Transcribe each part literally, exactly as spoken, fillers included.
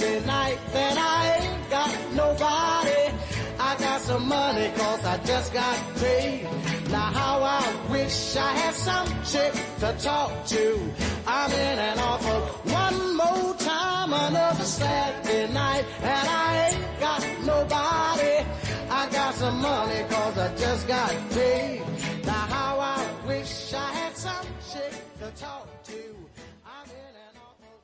Saturday night, then I ain't got nobody. I got some money cause I just got paid. Now how I wish I had some chick to talk to. I'm in and off of one more time, another Saturday night, and I ain't got nobody. I got some money cause I just got paid. Now how I wish I had some chick to talk to. I'm in and off of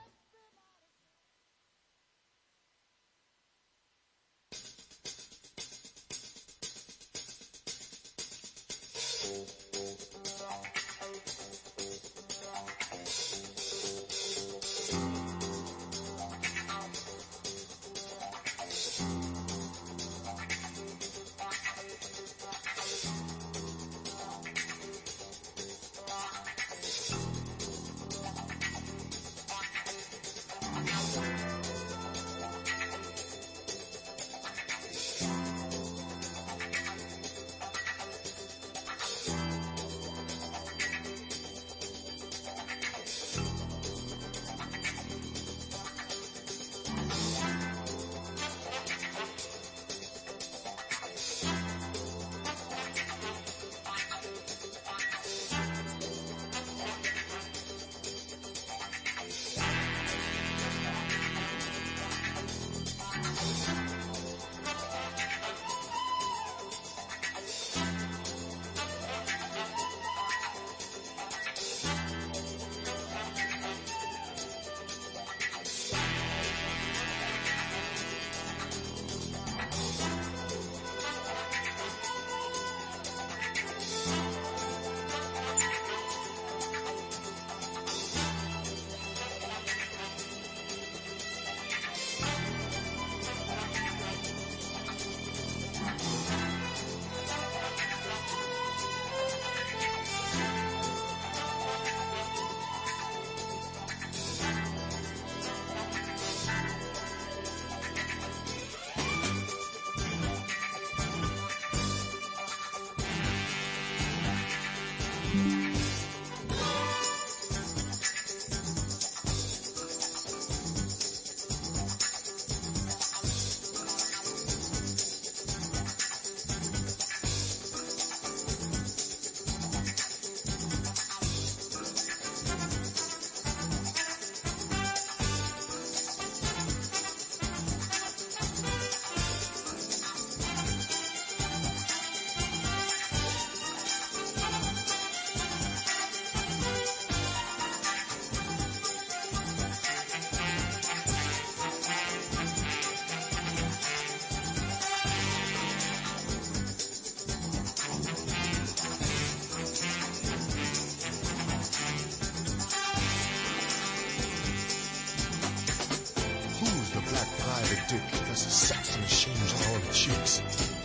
That's a sex machine on all the chicks.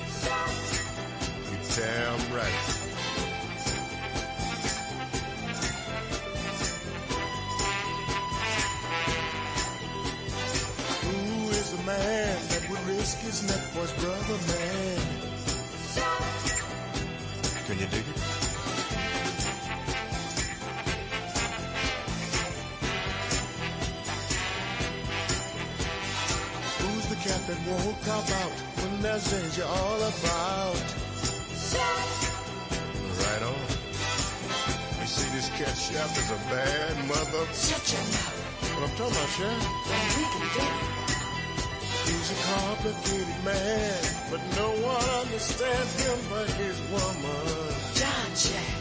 You're damn right. Who is the man that would risk his neck for his brother, man? Can you dig it? Cat that won't cop out when there's danger all about. Right on. You see, this cat chef is a bad mother. Shut your mouth. What I'm talking about, Chef? Well, we can do it. He's a complicated man, but no one understands him but his woman. John Jack.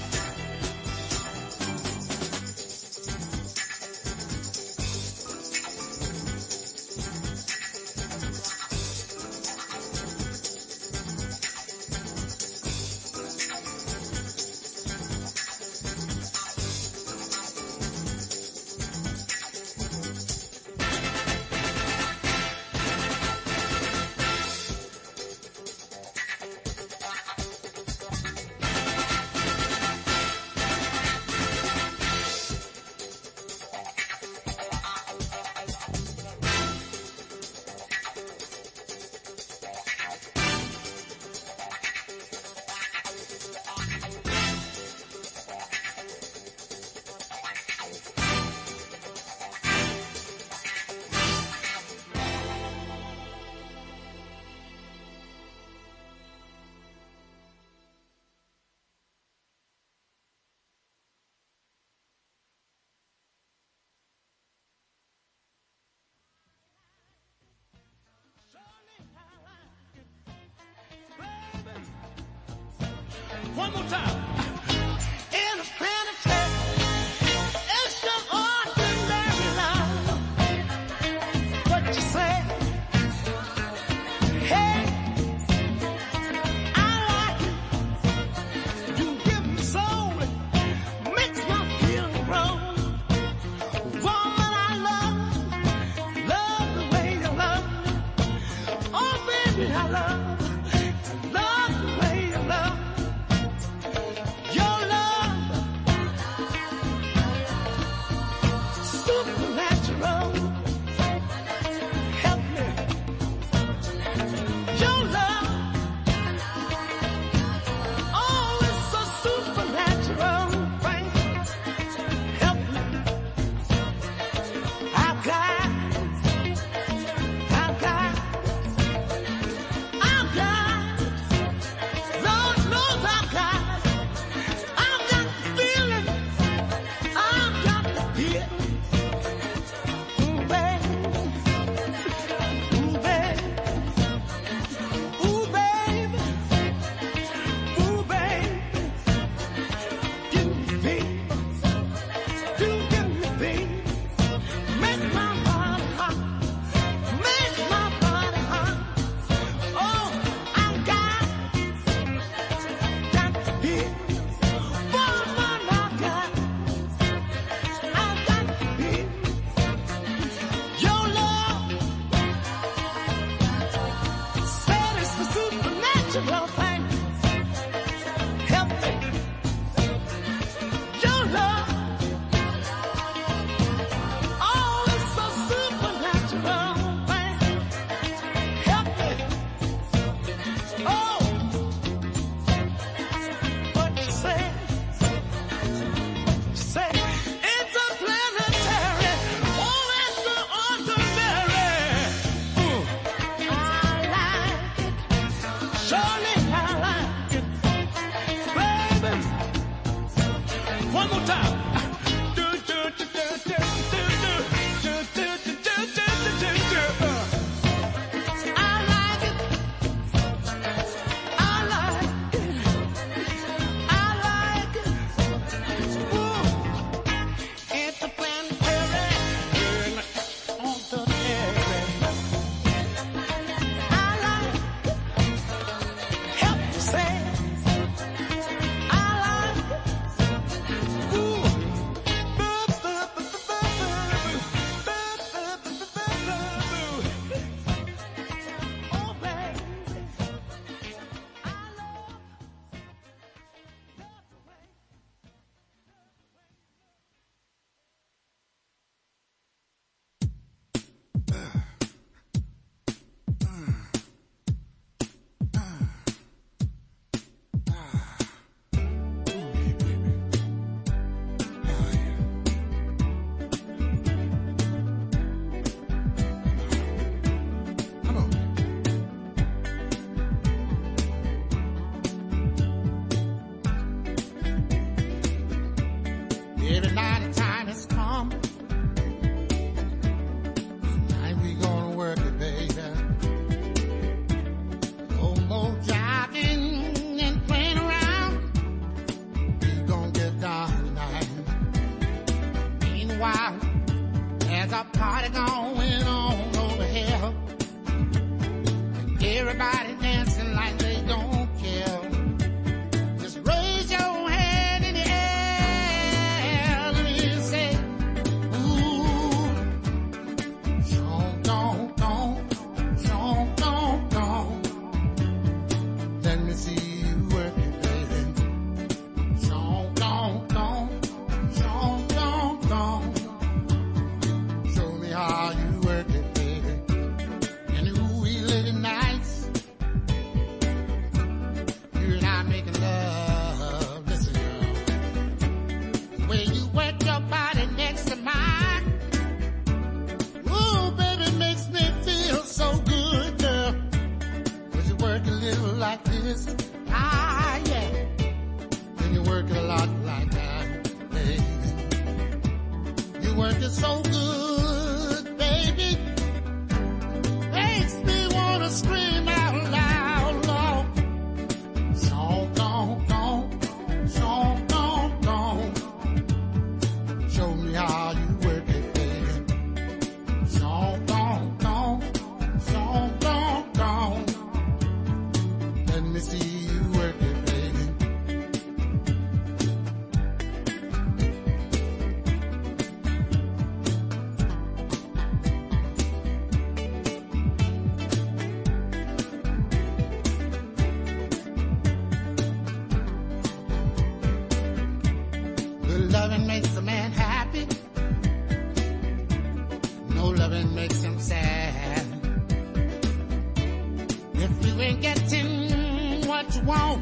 want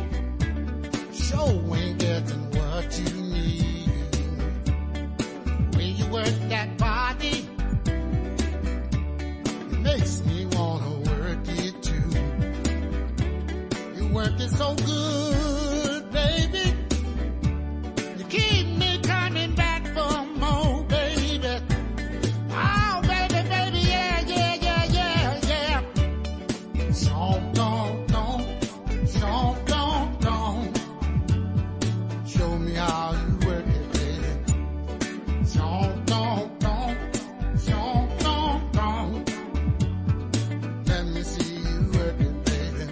sure ain't getting what you need. When you work that body, it makes me wanna work it too. You work it so good, baby. You keep me coming back for more, baby. Oh, baby, baby, yeah, yeah, yeah, yeah, yeah. Don't, don't, don't, don't, don't, don't. Show me how you work it, baby. Don't, don't, don't, don't, don't, don't. Let me see you work it, baby.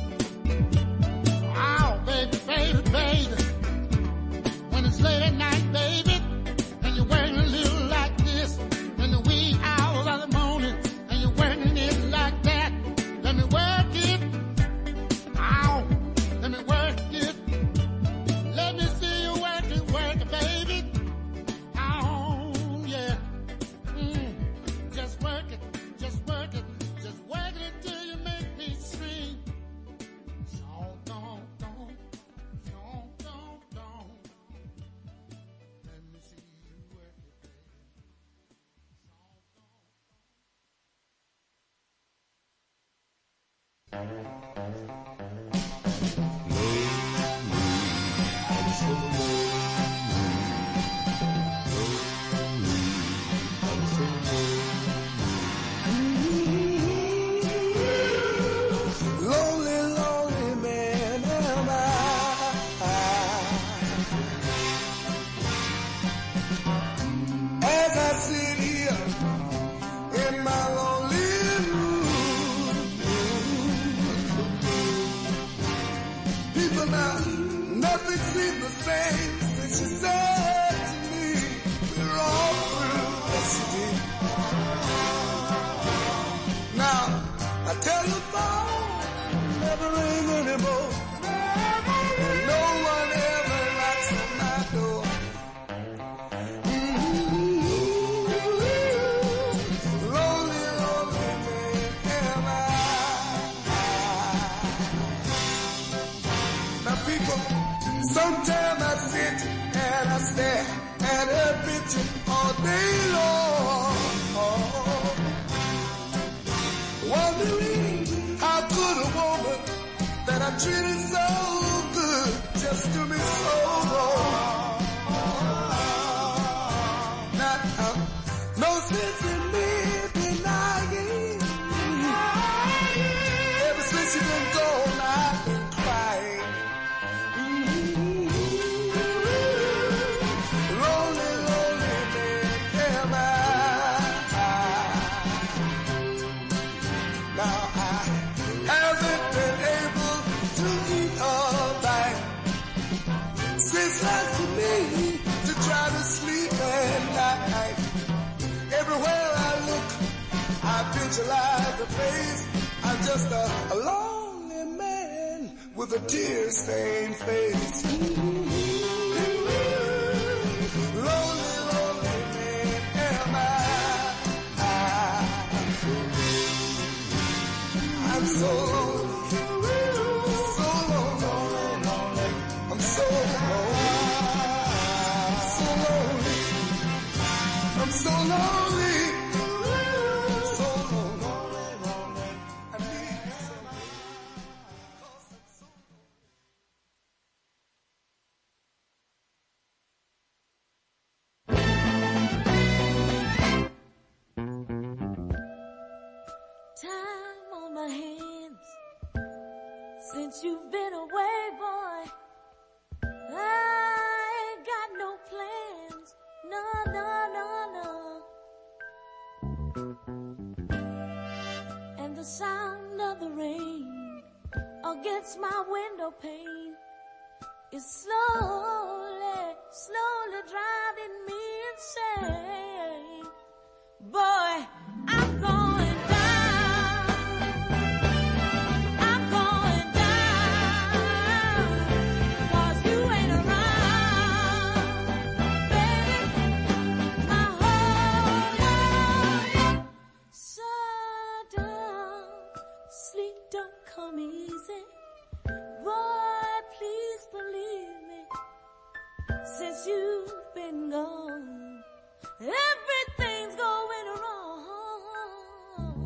Oh, baby, baby, baby. When it's late at night, baby, and you're working a little like this, in the wee hours of the morning, and you're working it like that, let me work it. Ow, let me work it. Let me see you work it, work it, baby. Ow, yeah. Mm. Just work it, just work it, just work it till you make me scream. Don't, don't, don't, don't, don't, don't. Let me see you work it, baby. Lonely, lonely man am I. As I sit here in my lonely room, people now, nothing seems the same since you said to me, we're all through yesterday. Now, I tell you, phone never ring anymore. And no one ever knocks on my door. Mm-hmm. Lonely, lonely man am I. Now people, sometimes I sit and I stare at her picture all day long. Wondering how could a woman that I treated so good just do me so wrong. Now, uh, no sense in me denying. Ever since you been gone, I've been crying. Mm-hmm. Lonely, lonely man am I. Now I haven't been able to eat all night since last for me to try to sleep at night. Everywhere I look, I visualize a face. I'm just a, a lonely man with a tear-stained face. Lonely, lonely man am I. I'm so lonely, so lonely, I'm so lonely, so lonely, I'm so lonely, so lonely, I need somebody. Time on my hands since you've been away, boy. I ain't got no plans, no, no, no, no. And the sound of the rain against my window pane is slowly, slowly driving me insane. Boy, I'm going down. I'm going down. 'Cause you ain't around. Baby, my whole life. So down, sleep don't come easy. Boy,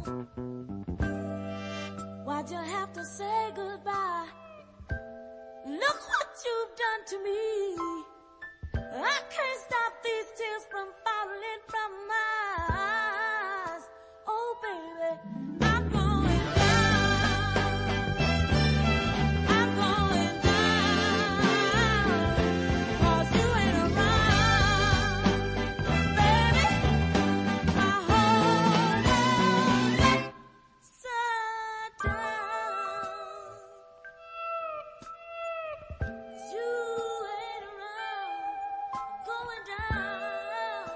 Why'd you have to say goodbye? Look what you've done to me. I can't stop these tears from falling from my eyes. Oh, baby, I'm going down. I'm going down. 'Cause you ain't around. Baby, my whole life upside down. You ain't around. Going down.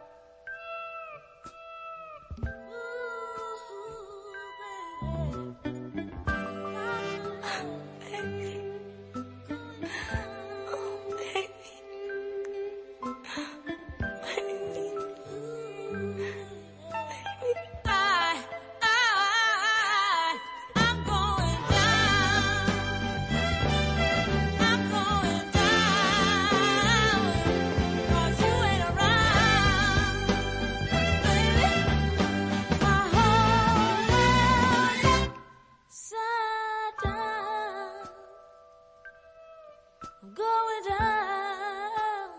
Going down,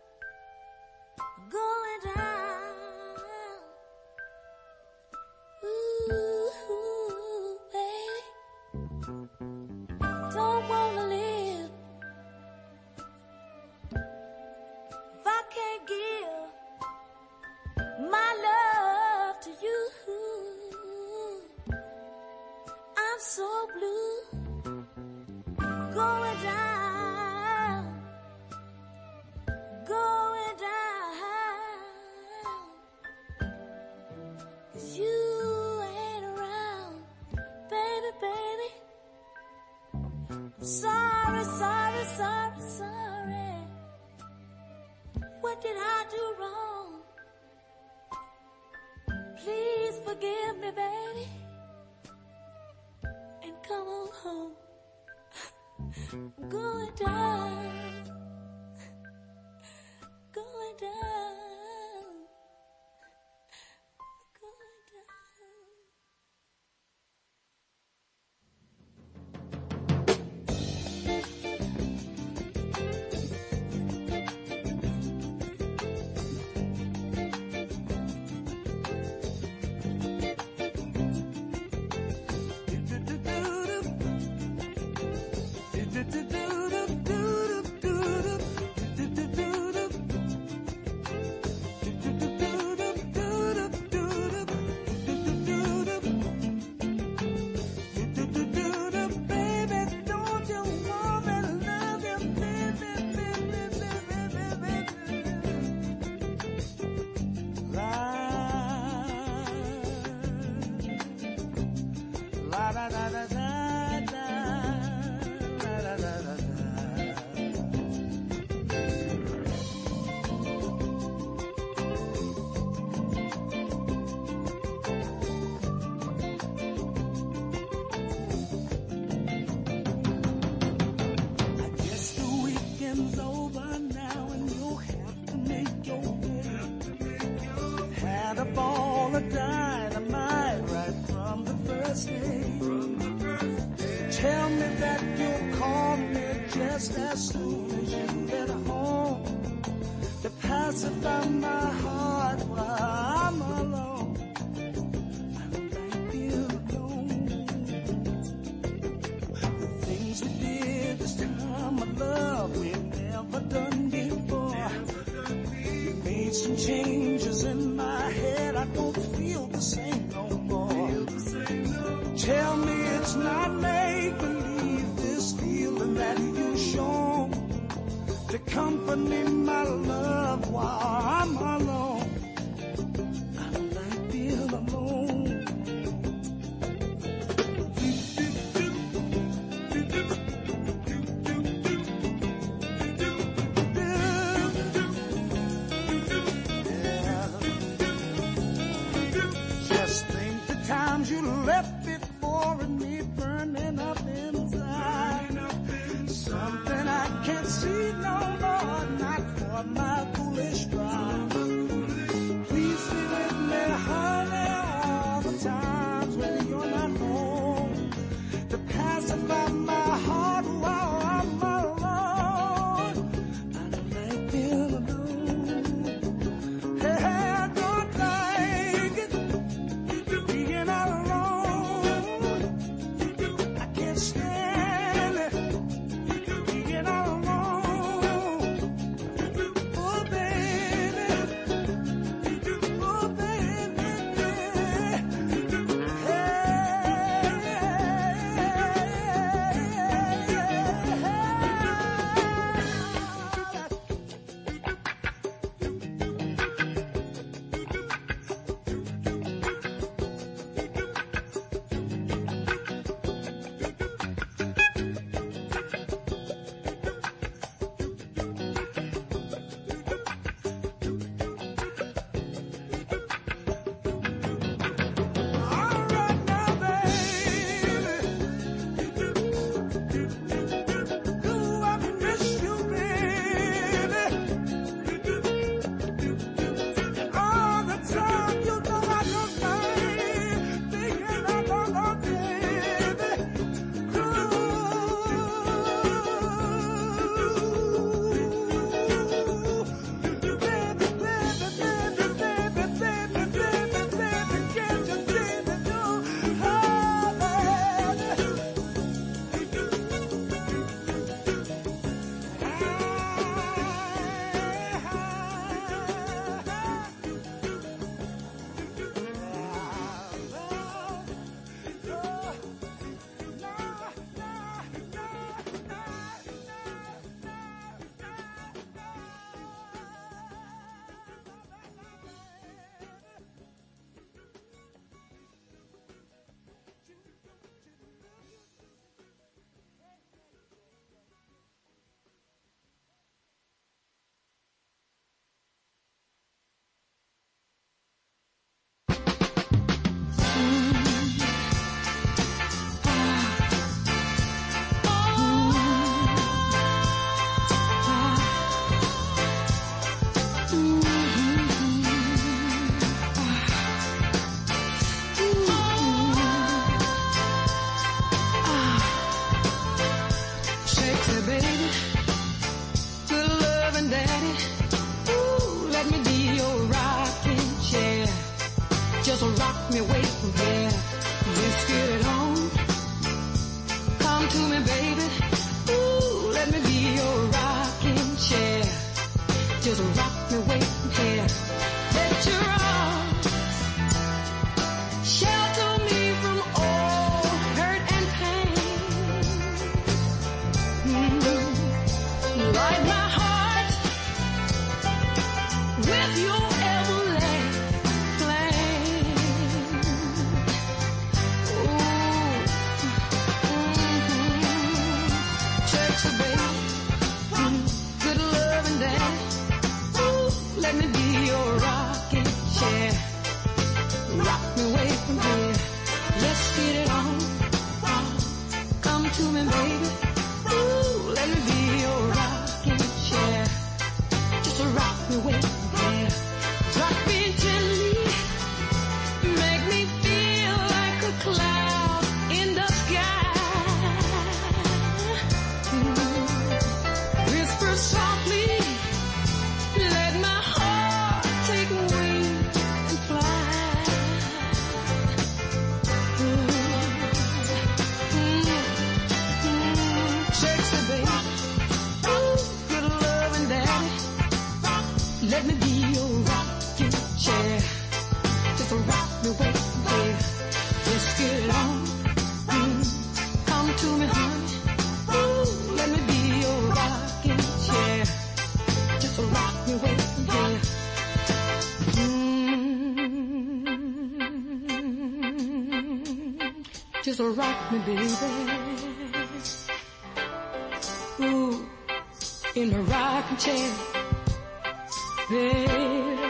going down. Ooh, baby, don't wanna live if I can't give my love to you. I'm so blue, going down. Going down, 'cause you ain't around, baby, baby. Sorry, sorry, sorry, sorry. What did I do wrong? Please forgive me, baby, and come on home. I'm going down. Going down, going down. Tell me that you'll call me just as soon as you get home, to pacify my heart while I'm alone. I don't like being alone. The things we did this time of love we've never done before. We made some changes in my head. I don't feel the same no more. Tell me it's not make-believe, this feeling that you show to comfort me, my love, while I'm alone. I don't like being alone. Just think the times you left before and me burning up inside. Something I can't see no more, not for my foolish pride. Please stay with me, honey, all the time. Just rock me, baby. Ooh, in my rocking chair, baby.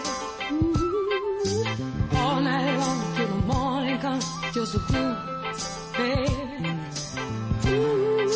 Ooh, all night long till the morning comes. Just a groove, baby. Ooh,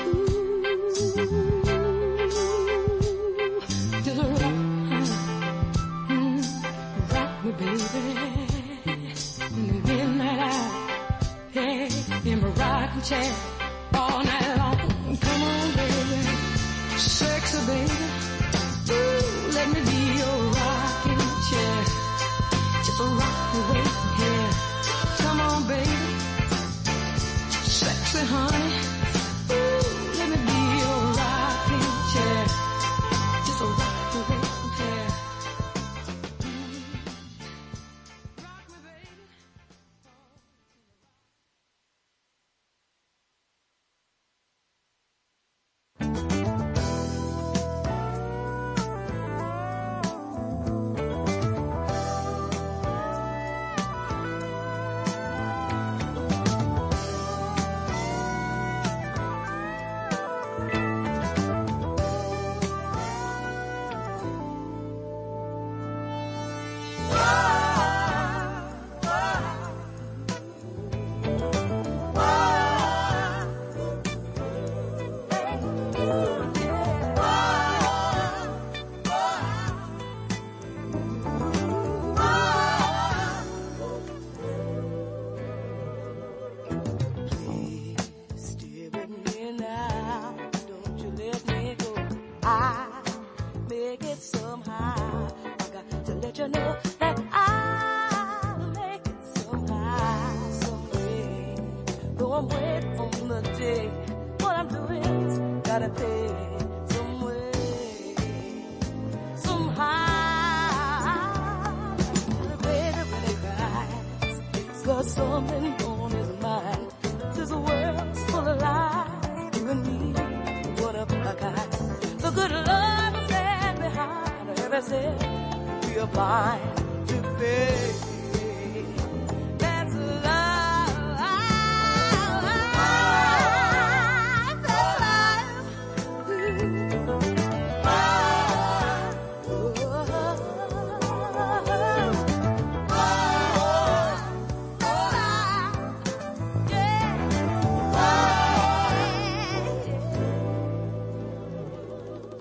just rock, mm, rock me, baby. In the midnight hour. Hey, in my rocking chair, all night long. Come on, baby, sexy baby. Ooh, let me be your rocking chair. Just a rock me way here. Come on, baby, sexy honey. Ooh, let me be your rocking chair. Just a rock me way here. Rock me, baby.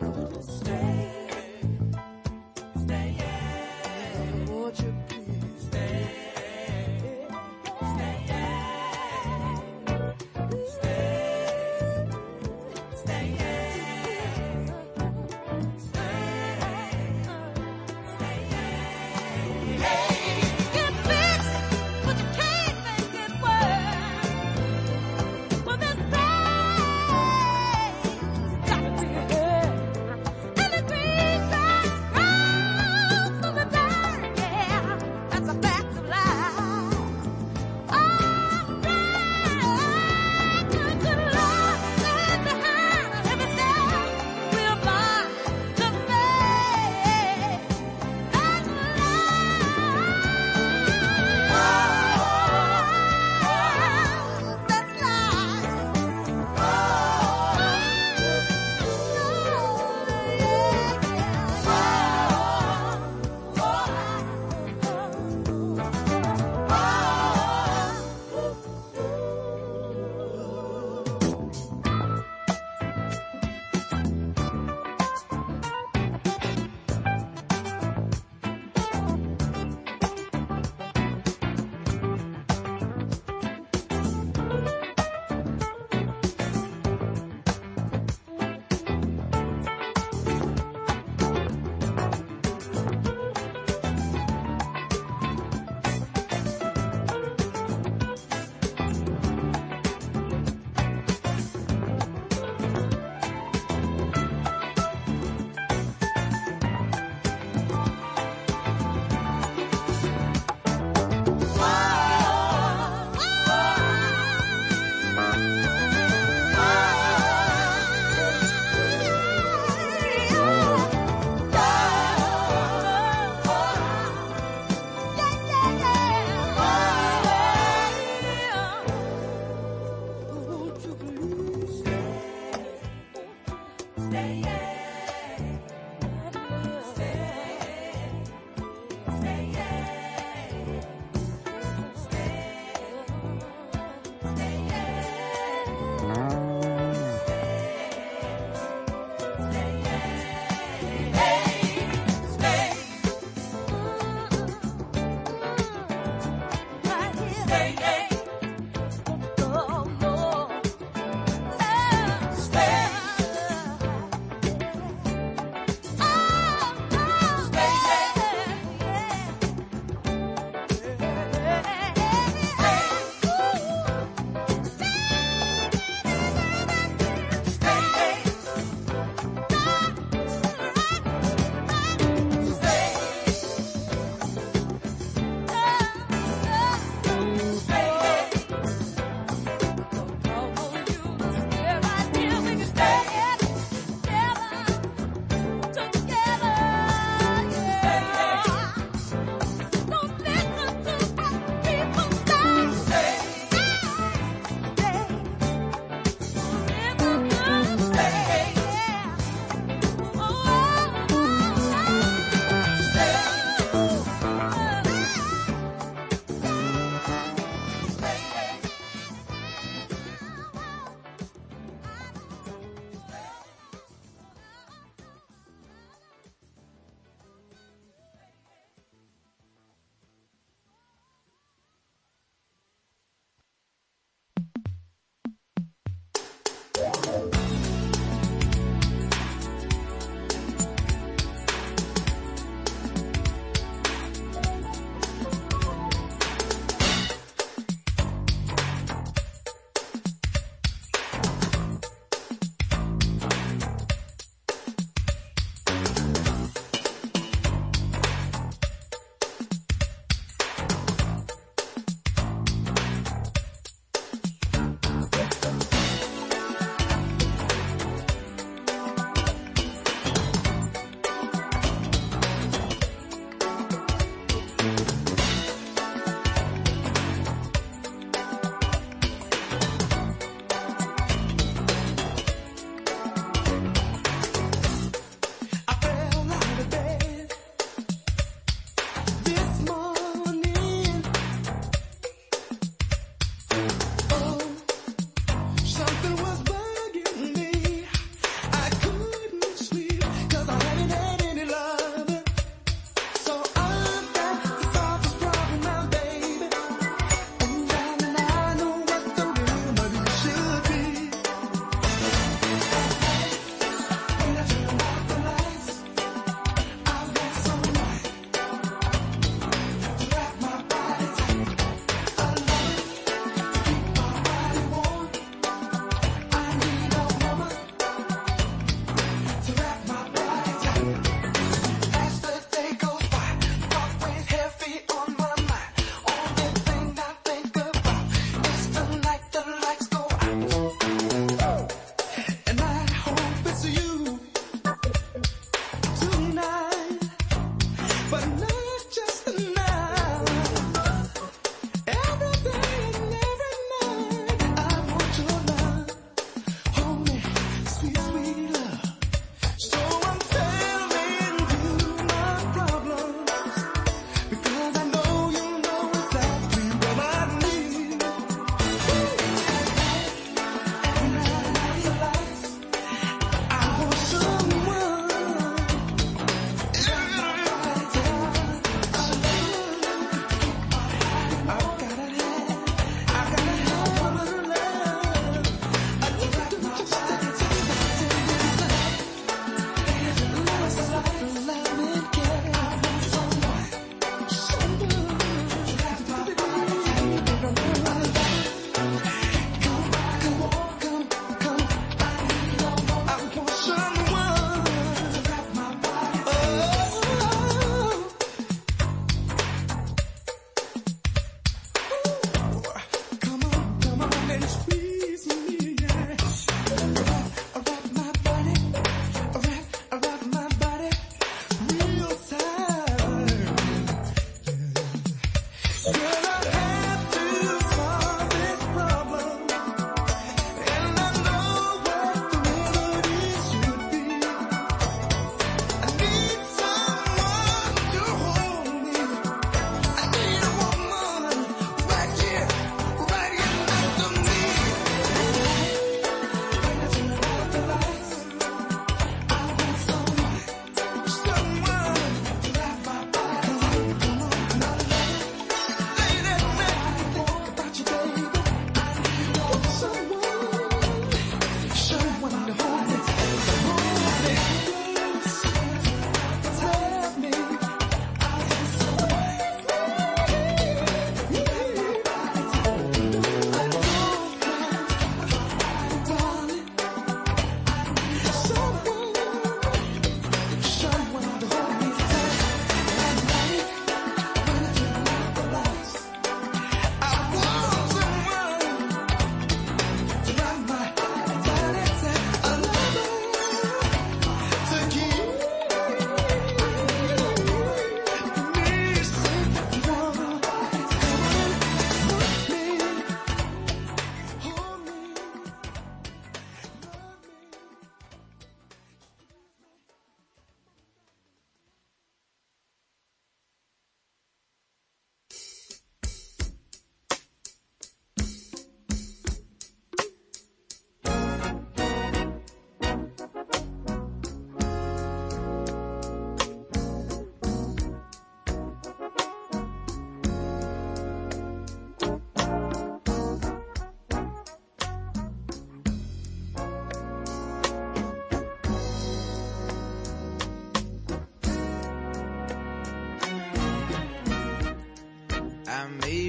Stay, stay, yeah. Won't you please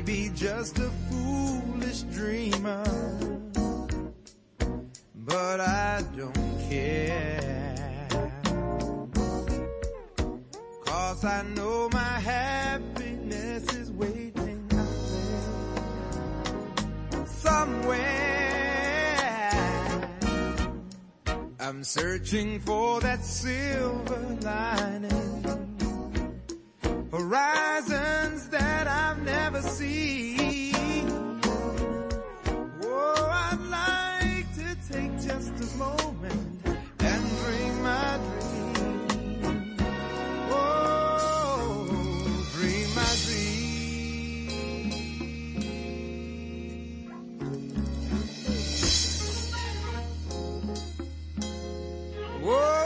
be just a foolish dreamer, but I don't care, 'cause I know my happiness is waiting out there somewhere. I'm searching for that silver lining, horizons that I've never seen. Oh, I'd like to take just a moment and dream my dream. Oh, dream my dream. Whoa.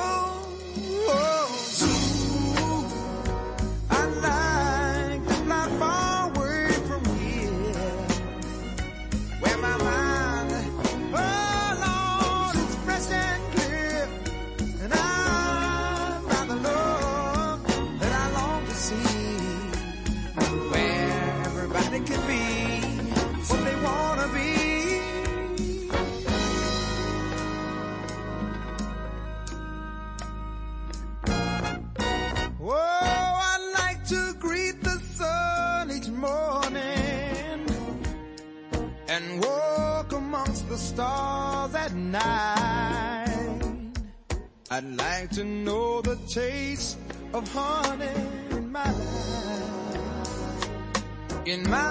And walk amongst the stars at night. I'd like to know the taste of honey in my life, in my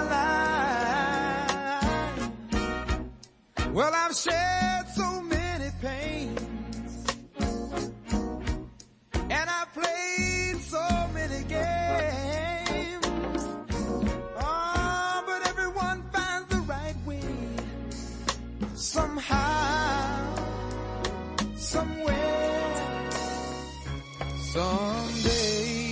life. Well, I've shared so many pains, and I've played so many games. Oh, but everyone finds the right way somehow, somewhere, someday.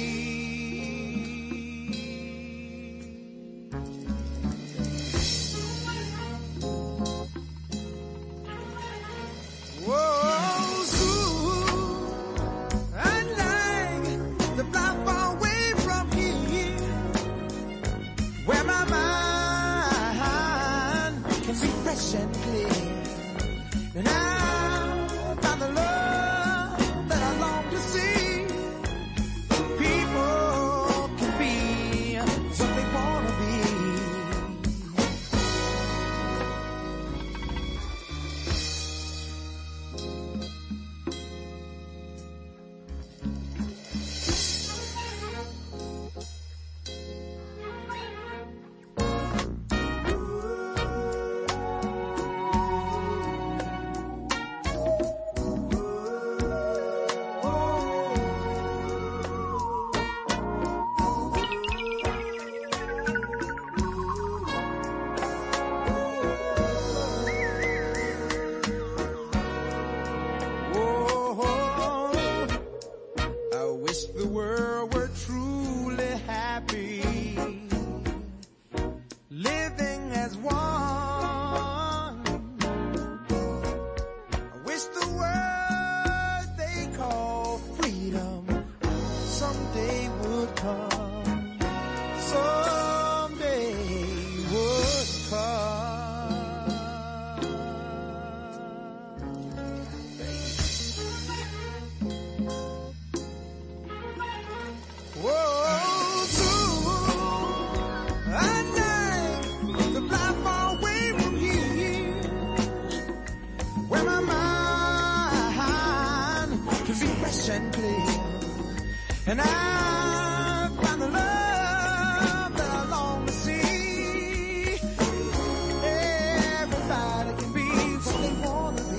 Whoa, soon I'd like to fly far away from here, where my mind can be fresh and clear, and I'll find the love that I long to see. People can be what they wanna be. The world were truly happy, living as one. I wish the word they call freedom someday would come, someday would come. Whoa, soon I'd like to fly far away from here, where my mind can be fresh and clear, and I find the love that I long to see. Everybody can be what they wanna be.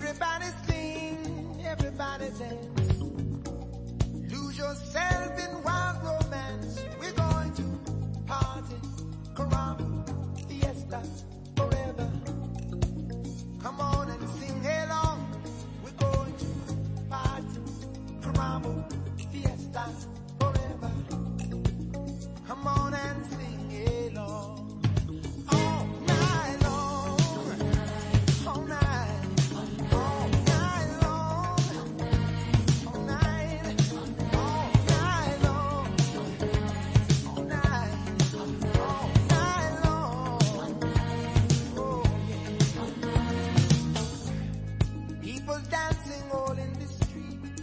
Everybody sing, everybody dance. Lose yourself in wild romance. We're going to party, caramba, fiesta, forever. Come on and sing along. We're going to party, caramba, fiesta, forever. Come on and sing along. All night long, all night, all night long, all night, all night long, all night, all night long. Oh yeah. People dancing all in the street.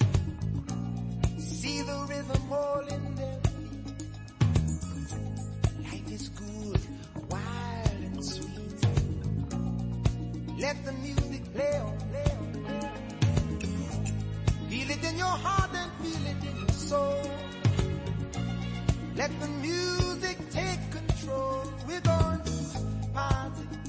See the rhythm all in their feet. Life is good, wild and sweet. Let the music play on, play on, play on. Feel it in your heart and feel it in your soul. Let the music take control. We're going to party,